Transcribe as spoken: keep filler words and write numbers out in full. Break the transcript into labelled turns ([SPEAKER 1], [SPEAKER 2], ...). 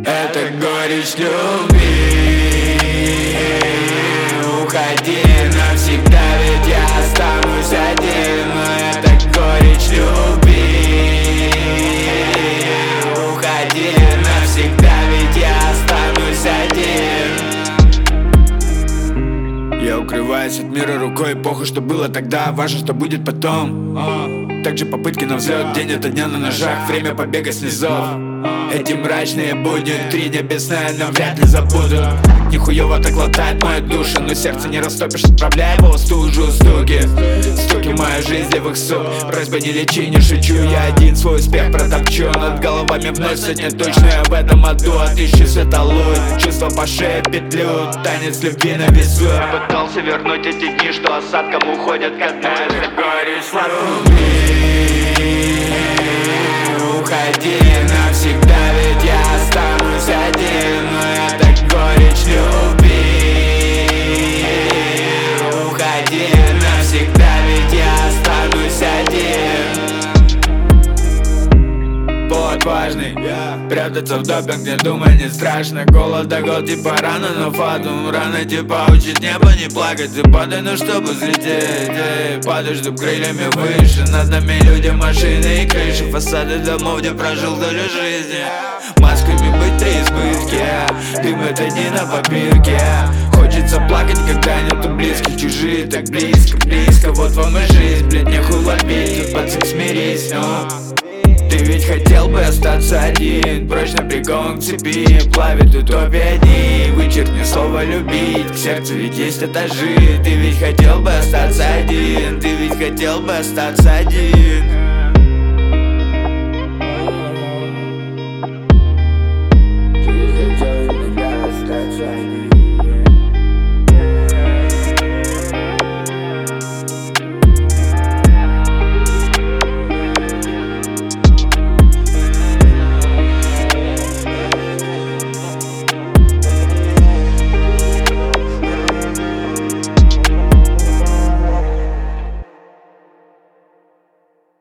[SPEAKER 1] Это горечь любви. Уходи навсегда, ведь я останусь один. Но это горечь любви. Уходи навсегда, ведь я останусь один. Я укрываюсь от мира рукой, похуй, что было тогда, важно, что будет потом. Также попытки на взлет, день ото дня на ножах, время побега с низов. Эти мрачные будни, три небесная, но вряд ли забудут. Нихуево так латает мою душу, но сердце не растопишь, отправляя его в стужу. Стуки, стуки в мою жизнь, левых сук. Просьба не лечи, не шучу, я один свой успех протопчу. Над головами вновь сотня точная в этом аду. Отыщу светолуй, чувства по шее петлю. Танец любви на весу. Я пытался вернуть эти дни, что осадком уходят ко дну. Это горечь любви. Уходи навсегда, ведь я останусь один. Но это горечь любви. Уходи навсегда, ведь я останусь один. Повод важный, прятаться в допинг, не думай, не страшно. Голод до гол типа рано, но фатум рано типа учит небо не плакать. Ты падай, ну чтобы взлететь, эй, падаешь, чтоб крыльями выше. Над нами люди, машины и крыши, фасады домов, где прожил долю жизни. Масками быть три избытки, дым это не на попирке. Хочется плакать, когда нету близких, чужие так близко, близко. Вот вам и жизнь, блядь, нехуй лопить, тут пацан смирись, ну. Ты ведь хотел бы остаться один, прочно прикован к цепи. Плавит утопия дней, вычеркни слово любить. К сердцу ведь есть этажи. Ты ведь хотел бы остаться один, ты ведь хотел бы остаться один.